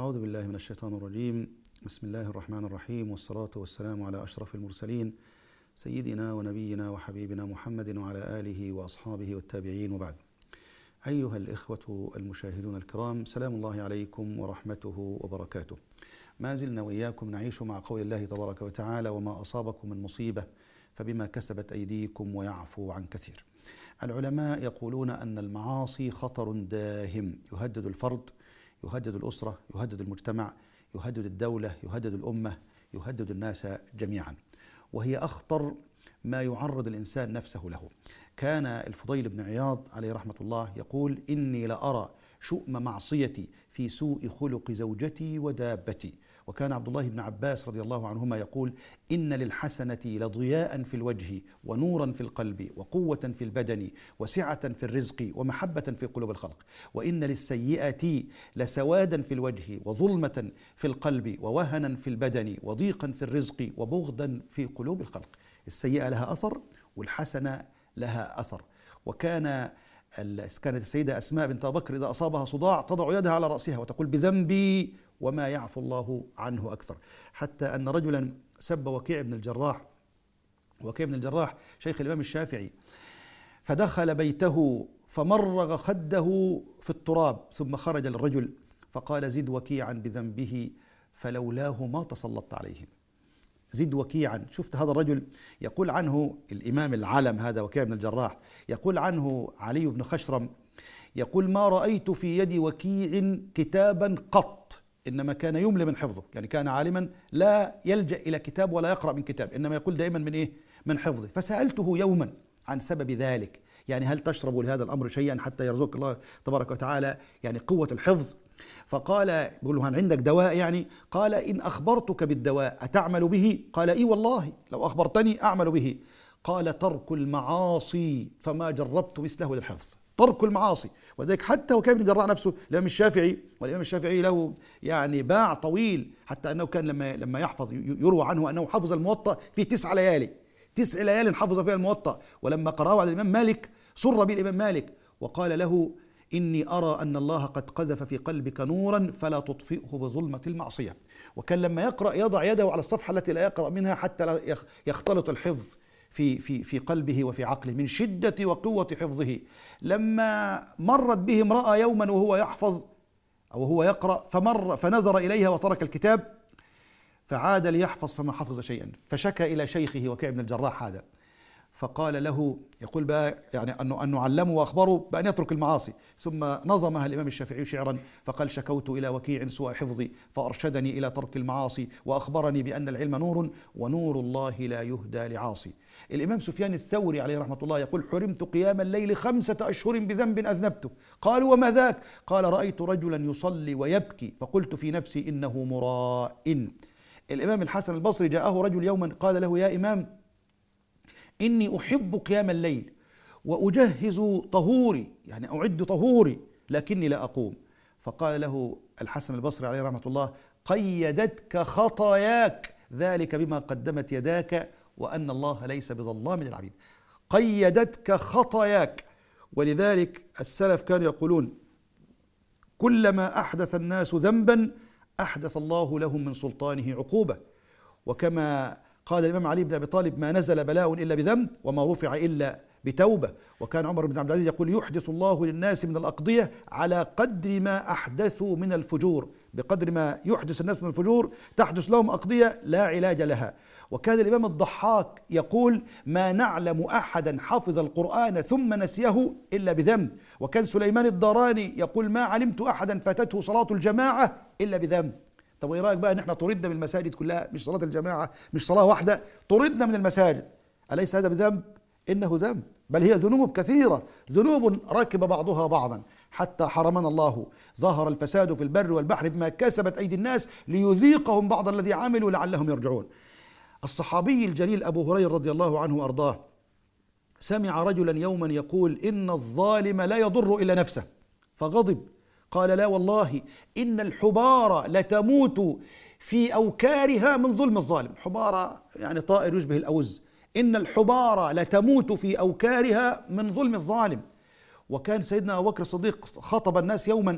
أعوذ بالله من الشيطان الرجيم. بسم الله الرحمن الرحيم، والصلاة والسلام على أشرف المرسلين سيدنا ونبينا وحبيبنا محمد وعلى آله وأصحابه والتابعين، وبعد. أيها الإخوة المشاهدون الكرام، سلام الله عليكم ورحمته وبركاته. ما زلنا وإياكم نعيش مع قول الله تبارك وتعالى: وما أصابكم من مصيبة فبما كسبت أيديكم ويعفو عن كثير. العلماء يقولون أن المعاصي خطر داهم يهدد الفرد، يهدد الأسرة، يهدد المجتمع، يهدد الدولة، يهدد الأمة، يهدد الناس جميعا، وهي أخطر ما يعرض الإنسان نفسه له. كان الفضيل بن عياض عليه رحمة الله يقول: إني لأرى شؤم معصيتي في سوء خلق زوجتي ودابتي. وكان عبد الله بن عباس رضي الله عنهما يقول: إن للحسنة لضياء في الوجه ونورا في القلب وقوة في البدن وسعة في الرزق ومحبة في قلوب الخلق، وإن للسيئة لسوادا في الوجه وظلمة في القلب ووهنا في البدن وضيقا في الرزق وبغضا في قلوب الخلق. السيئة لها أثر والحسنة لها أثر. كانت السيدة أسماء بنت أبي بكر إذا أصابها صداع تضع يدها على رأسها وتقول: بذنبي وما يعفو الله عنه أكثر. حتى أن رجلا سب وكيع بن الجراح، وكيع بن الجراح شيخ الإمام الشافعي، فدخل بيته فمرغ خده في التراب، ثم خرج للرجل فقال: زد وكيعا بذنبه فلولاه ما تسلطت عليهم. زد وكيعا. شفت هذا الرجل يقول عنه الإمام العلم هذا وكيع بن الجراح، يقول عنه علي بن خشرم، يقول: ما رأيت في يد وكيع كتابا قط، إنما كان يملي من حفظه، يعني كان عالما لا يلجأ إلى كتاب ولا يقرأ من كتاب، إنما يقول دائما من إيه؟ من حفظه. فسألته يوما عن سبب ذلك، يعني هل تشرب لهذا الأمر شيئا حتى يرزقك الله تبارك وتعالى يعني قوة الحفظ؟ فقال، بيقول له: هل عندك دواء يعني؟ قال: إن أخبرتك بالدواء أتعمل به؟ قال: إي والله لو أخبرتني أعمل به. قال: ترك المعاصي فما جربت مثله للحفظ. ترك المعاصي. وذلك حتى وكيع بن الجراح نفسه الإمام الشافعي، والإمام الشافعي له يعني باع طويل، حتى أنه كان لما يحفظ يروى عنه أنه حفظ الموطأ في 9 ليالي، 9 ليال حفظ فيها الموطأ. ولما قرأه على الإمام مالك سر به الإمام مالك وقال له: إني أرى أن الله قد قذف في قلبك نورا فلا تطفئه بظلمة المعصية. وكان لما يقرأ يضع يده على الصفحة التي لا يقرأ منها حتى لا يختلط الحفظ في قلبه وفي عقله من شدة وقوة حفظه. لما مرت به امرأة يوما وهو يحفظ أو هو يقرأ فنظر إليها وترك الكتاب، فعاد ليحفظ فما حفظ شيئا، فشكى إلى شيخه وكيع بن الجراح هذا، فقال له، يقول بقى يعني أنه علمه وأخبره بأن يترك المعاصي. ثم نظمها الإمام الشافعي شعرا فقال: شكوت إلى وكيع سوء حفظي فأرشدني إلى ترك المعاصي وأخبرني بأن العلم نور ونور الله لا يهدى لعاصي. الإمام سفيان الثوري عليه رحمة الله يقول: حرمت قيام الليل 5 أشهر بذنب أذنبته. قالوا: وما ذاك؟ قال: رأيت رجلا يصلي ويبكي فقلت في نفسي إنه مراء. الإمام الحسن البصري جاءه رجل يوما قال له: يا إمام، إني أحب قيام الليل وأجهز طهوري، يعني أعد طهوري، لكني لا أقوم. فقال له الحسن البصري عليه رحمة الله: قيدتك خطاياك ذلك بما قدمت يداك وأن الله ليس بظلام للعبيد. قيدتك خطاياك. ولذلك السلف كانوا يقولون: كلما أحدث الناس ذنبا أحدث الله لهم من سلطانه عقوبة. وكما قال الإمام علي بن أبي طالب: ما نزل بلاء إلا بذنب وما رفع إلا بتوبة. وكان عمر بن عبد العزيز يقول: يحدث الله للناس من الأقضية على قدر ما أحدثوا من الفجور، بقدر ما يحدث الناس من الفجور تحدث لهم أقضية لا علاج لها. وكان الإمام الضحاك يقول: ما نعلم أحدا حفظ القرآن ثم نسيه إلا بذنب. وكان سليمان الداراني يقول: ما علمت أحدا فاتته صلاة الجماعة إلا بذنب. طب وايه رايك بقى ان احنا طردنا من المساجد كلها، مش صلاه الجماعه، مش صلاه واحده، طردنا من المساجد؟ اليس هذا بذنب؟ انه ذنب، بل هي ذنوب كثيره، ذنوب ركب بعضها بعضا حتى حرمنا الله. ظهر الفساد في البر والبحر بما كسبت ايدي الناس ليذيقهم بعض الذي عملوا لعلهم يرجعون. الصحابي الجليل ابو هريره رضي الله عنه وارضاه سمع رجلا يوما يقول: ان الظالم لا يضر الا نفسه، فغضب قال: لا والله إن الحبارة لتموت في أوكارها من ظلم الظالم. حبارة يعني طائر يشبه الأوز. إن الحبارة لتموت في أوكارها من ظلم الظالم. وكان سيدنا أبو بكر الصديق خطب الناس يوما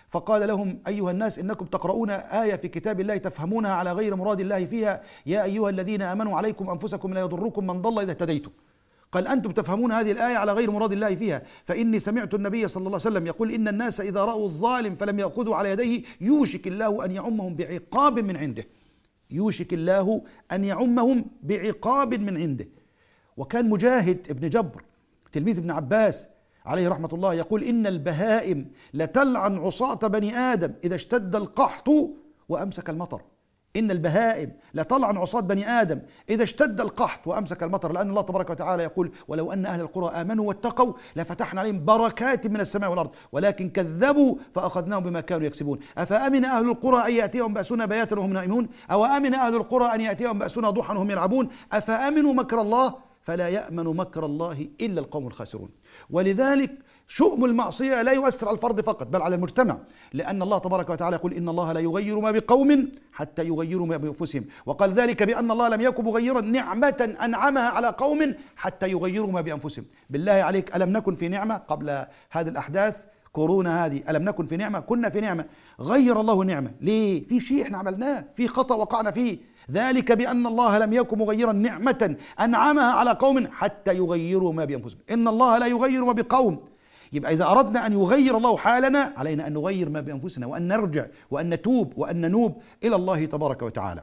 فقال لهم: أيها الناس، إنكم تقرؤون آية في كتاب الله تفهمونها على غير مراد الله فيها. يا أيها الذين آمنوا عليكم أنفسكم لا يضركم من ضل إذا اهتديتم. قال: أنتم تفهمون هذه الآية على غير مراد الله فيها، فإني سمعت النبي صلى الله عليه وسلم يقول: إن الناس إذا رأوا الظالم فلم يأخذوا على يديه يوشك الله أن يعمهم بعقاب من عنده. يوشك الله أن يعمهم بعقاب من عنده. وكان مجاهد ابن جبر تلميذ ابن عباس عليه رحمة الله يقول: إن البهائم لتلعن عصاة بني آدم إذا اشتد القحط وأمسك المطر. إن البهائم لتلعن عصاة بني آدم إذا اشتد القحط وأمسك المطر، لأن الله تبارك وتعالى يقول: ولو أن أهل القرى آمنوا واتقوا لفتحنا عليهم بركات من السماء والأرض ولكن كذبوا فأخذناهم بما كانوا يكسبون. أفأمن أهل القرى أن يأتيهم بأسنا بياتا وهم نائمون، أو أمن أهل القرى أن يأتيهم بأسنا ضحى وهم يلعبون، أفأمنوا مكر الله فلا يأمن مكر الله إلا القوم الخاسرون. ولذلك شؤم المعصية لا يؤثر على الفرد فقط بل على المجتمع، لأن الله تبارك وتعالى يقول: إن الله لا يغير ما بقوم حتى يغيروا ما بأنفسهم. وقال ذلك بأن الله لم يكن مغيرا نعمة أنعمها على قوم حتى يغيروا ما بأنفسهم. بالله عليك، ألم نكن في نعمة قبل هذه الأحداث كورونا هذه؟ ألم نكن في نعمة؟ كنا في نعمة. غير الله نعمة ليه؟ في شيء احنا عملناه، في خطأ وقعنا فيه. ذلك بأن الله لم يكن مغيرا نعمة أنعمها على قوم حتى يغيروا ما بأنفسهم. إن الله لا يغير ما بقوم. يبقى إذا أردنا أن يغير الله حالنا علينا أن نغير ما بأنفسنا، وأن نرجع وأن نتوب وأن ننوب إلى الله تبارك وتعالى.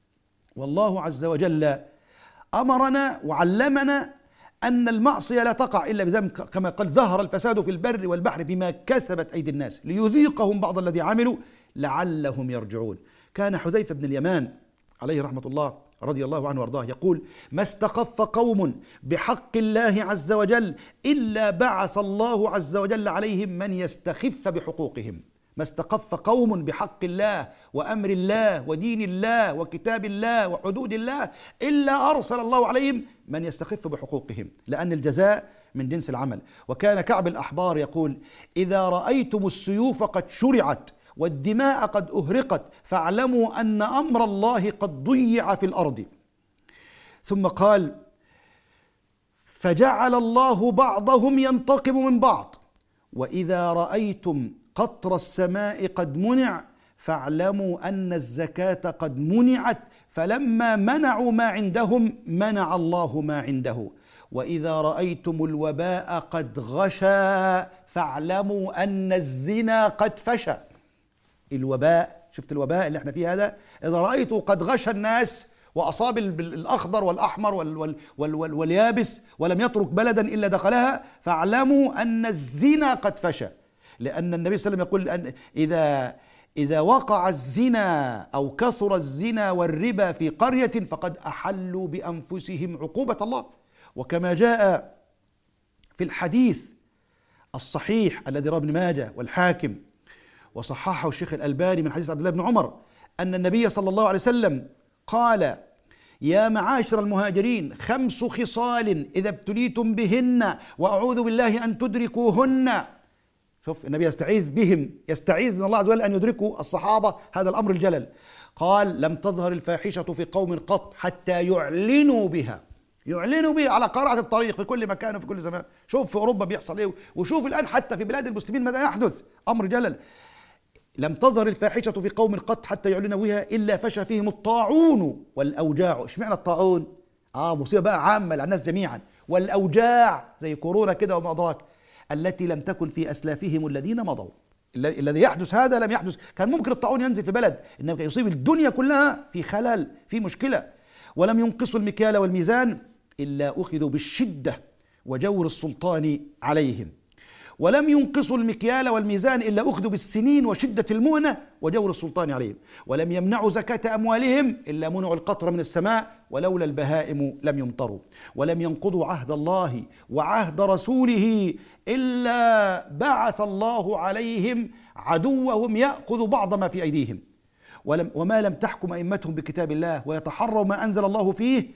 والله عز وجل أمرنا وعلمنا أن المعصية لا تقع إلا بذنب، كما قال: ظهر الفساد في البر والبحر بما كسبت أيدي الناس ليذيقهم بعض الذي عملوا لعلهم يرجعون. كان حذيفة بن اليمان عليه رحمة الله رضي الله عنه وارضاه يقول: ما استخف قوم بحق الله عز وجل إلا بعث الله عز وجل عليهم من يستخف بحقوقهم. ما استخف قوم بحق الله وأمر الله ودين الله وكتاب الله وحدود الله إلا أرسل الله عليهم من يستخف بحقوقهم، لأن الجزاء من جنس العمل. وكان كعب الأحبار يقول: إذا رأيتم السيوف قد شرعت والدماء قد أهرقت فاعلموا أن أمر الله قد ضيع في الأرض. ثم قال: فجعل الله بعضهم ينتقم من بعض، وإذا رأيتم قطر السماء قد منع فاعلموا أن الزكاة قد منعت، فلما منعوا ما عندهم منع الله ما عنده، وإذا رأيتم الوباء قد غشى فاعلموا أن الزنا قد فشى. الوباء، شفت الوباء اللي احنا فيه هذا؟ إذا رأيته قد غشى الناس وأصاب الأخضر والأحمر واليابس ولم يترك بلدا إلا دخلها فاعلموا أن الزنا قد فشى. لأن النبي صلى الله عليه وسلم يقول أن إذا وقع الزنا أو كثر الزنا والربا في قرية فقد أحلوا بأنفسهم عقوبة الله. وكما جاء في الحديث الصحيح الذي رواه ابن ماجه والحاكم وصححه الشيخ الألباني من حديث عبد الله بن عمر أن النبي صلى الله عليه وسلم قال: يا معاشر المهاجرين 5 خصال إذا ابتليتم بهن وأعوذ بالله أن تدركوهن. شوف النبي يستعيذ بهم، يستعيذ من الله عز وجل أن يدركوا الصحابة هذا الأمر الجلل. قال: لم تظهر الفاحشة في قوم قط حتى يعلنوا بها. يعلنوا بها على قارعة الطريق في كل مكان وفي كل زمان. شوف في أوروبا بيحصل إيه، وشوف الآن حتى في بلاد المسلمين ماذا يحدث، أمر جلل. لم تظهر الفاحشة في قوم قط حتى يعلنوا بها إلا فشى فيهم الطاعون والأوجاع. اشمعنى الطاعون؟ مصيبة بقى عامة على الناس جميعا. والأوجاع زي كورونا كده وما أدراك، التي لم تكن في أسلافهم الذين مضوا. الذي يحدث هذا لم يحدث. كان ممكن الطاعون ينزل في بلد، إنما يصيب الدنيا كلها في خلل، في مشكلة. ولم ينقصوا المكيال والميزان إلا أخذوا بالشدة وجور السلطان عليهم. ولم ينقصوا المكيال والميزان إلا أخذوا بالسنين وشدة المؤنة وجور السلطان عليهم. ولم يمنعوا زكاة أموالهم إلا منعوا القطر من السماء ولولا البهائم لم يمطروا. ولم ينقضوا عهد الله وعهد رسوله إلا بعث الله عليهم عدوهم يأخذ بعض ما في أيديهم. وما لم تحكم أئمتهم بكتاب الله ويتحروا ما أنزل الله فيه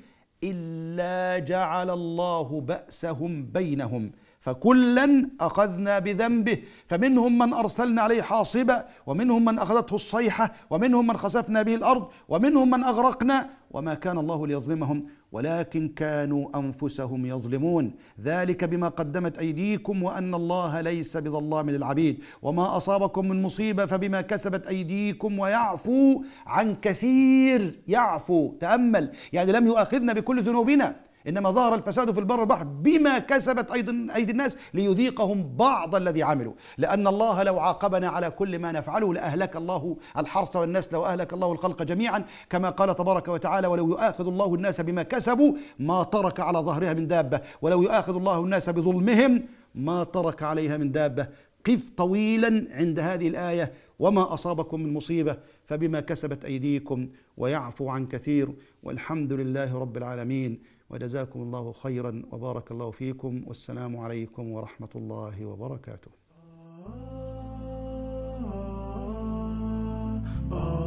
إلا جعل الله بأسهم بينهم، فكلا أخذنا بذنبه، فمنهم من أرسلنا عليه حاصبا، ومنهم من أخذته الصيحة، ومنهم من خسفنا به الأرض، ومنهم من أغرقنا، وما كان الله ليظلمهم ولكن كانوا أنفسهم يظلمون، ذلك بما قدمت أيديكم وأن الله ليس بظلام للعبيد، وما أصابكم من مصيبة فبما كسبت أيديكم ويعفو عن كثير. يعفو، تأمل، يعني لم يؤاخذنا بكل ذنوبنا، إنما ظهر الفساد في البر والبحر بما كسبت أيدي الناس ليذيقهم بعض الذي عملوا، لأن الله لو عاقبنا على كل ما نفعله لأهلك الله الحرث والنسل وأهلك الله الخلق جميعا، كما قال تبارك وتعالى: ولو يؤاخذ الله الناس بما كسبوا ما ترك على ظهرها من دابة، ولو يؤاخذ الله الناس بظلمهم ما ترك عليها من دابة. قف طويلا عند هذه الآية: وما أصابكم من مصيبة فبما كسبت أيديكم ويعفو عن كثير، والحمد لله رب العالمين، وجزاكم الله خيرا وبارك الله فيكم، والسلام عليكم ورحمة الله وبركاته.